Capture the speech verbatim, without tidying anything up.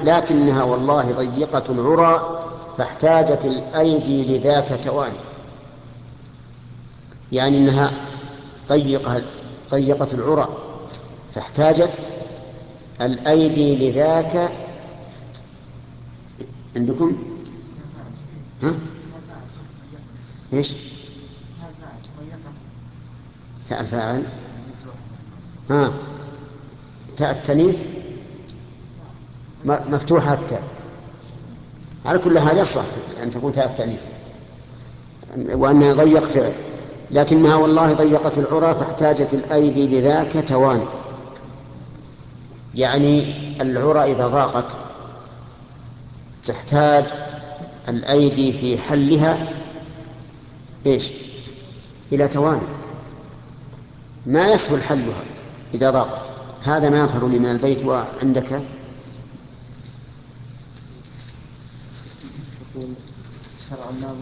لكنها والله ضيقة العرى فاحتاجت الأيدي لذاك تواني. يعني أنها ضيقة ضيقة العرى فاحتاجت الأيدي لذاك. عندكم ها؟ إيش؟ تاء الفاعل ها، تاء التانيث مفتوحة التاء، على كل حال يصح أن تكون تاء التأنيث وأنها ضيق فعل، لكنها والله ضيقت العرى فاحتاجت الأيدي لذاك تواني. يعني العرى إذا ضاقت تحتاج الأيدي في حلها إيش؟ إلى تواني، ما يسهل حلها إذا ضاقت. هذا ما يظهر لي من البيت. وعندك